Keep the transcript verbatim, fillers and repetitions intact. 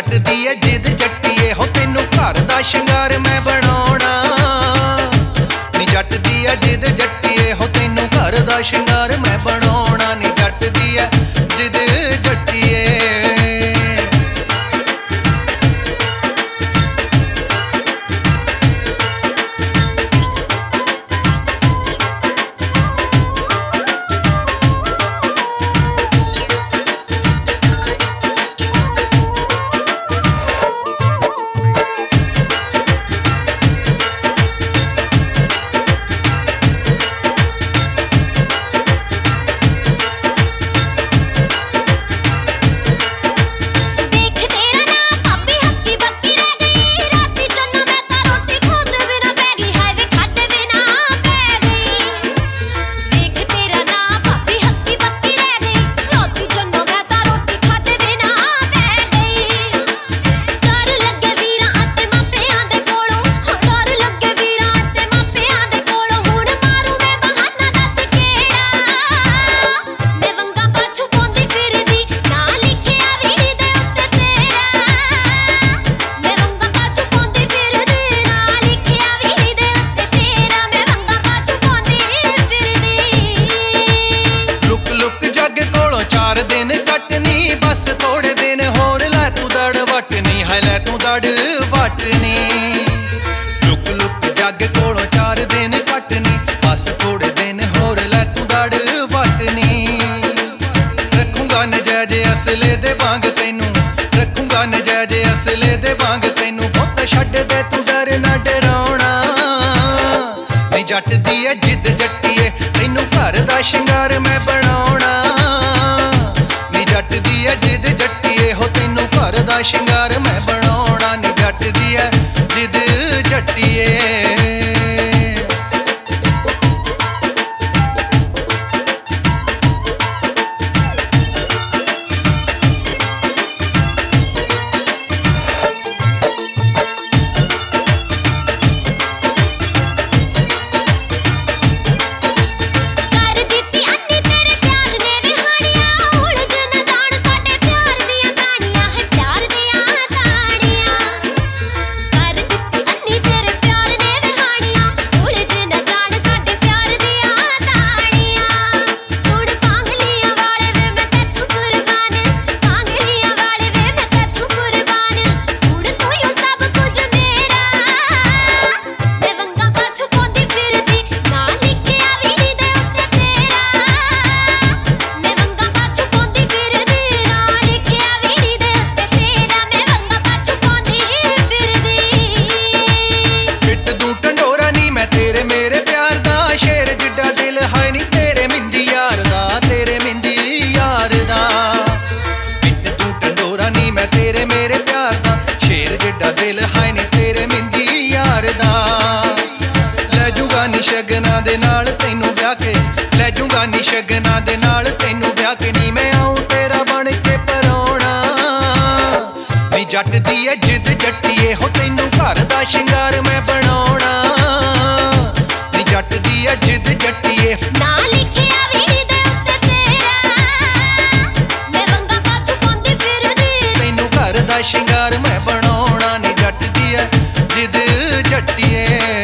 जट दी है जिद जट्टिए हो तेनू घर दा शिंगार मैं बनाउणा। नी जट दी है जिद जट्टिए हो तेनू घर दा शिंगार मैं बनाउणा। नी जट दी है जिद जट्टिए। लुक लुक जग कोलों चार दिन कटनी बस थोड़े दिन होर लै तू दड़ वटनी। रखूंगा नजैज असले दे वांग तैनू, रखूंगा नजैज असले दे वांग तैनू। पुत्त छड्ड दे तू डर ना डराउणा। नी जट दी है जिद जट्टिए तैनू घर दा शिंगार मैं बनाउणा। नी जट दी है जिद जट्टिए हो तैनू घर दा शिंगार मैं बनाउणा। नी जट दी है जिद जट्टिए। शगना दे नाल तैनू ब्याह के लै जूंगा नी शगना दे नाल तैनू ब्याह के। नी मैं आऊं तेरा बन के परौणा। नी जट दी है जिद जट्टिए हो तैनू घर दा शिंगार मैं बनाउणा। नी जट दी है जिद जट्टिए ना लिखिया वीड़ी दे उत्ते तेरा मैं वंगा पाछू पांदी फिरदी। तैनू घर दा शिंगार मैं बनाउणा। नी जट दी है जिद जट्टिए।